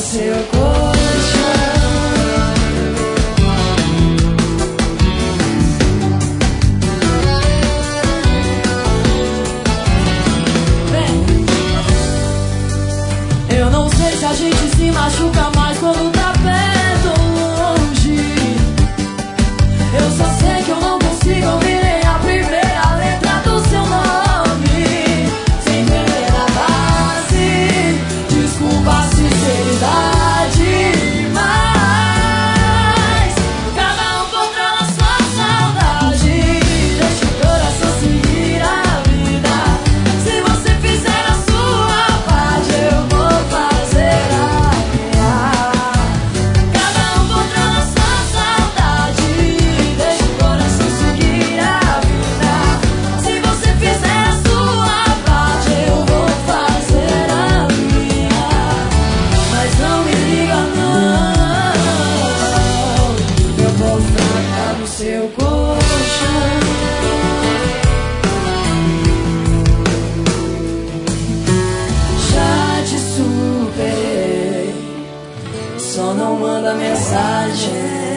seu colchão. Eu não sei se a gente se machuca mais quando tá perto ou longe. Eu só sei que eu não consigo ouvir nem a primeira letra do seu nome. Sem entender a base, desculpa a sinceridade, mas cada um controla sua saudade. Deixa o coração seguir a vida. Se você fizer a sua parte, eu vou fazer a minha. Cada um controla sua saudade. Deixa o coração seguir a vida. Se você fizer a sua parte, eu vou fazer a minha. Mas não me liga não, eu vou fracar no seu colchão. Já te superei, só não manda mensagem.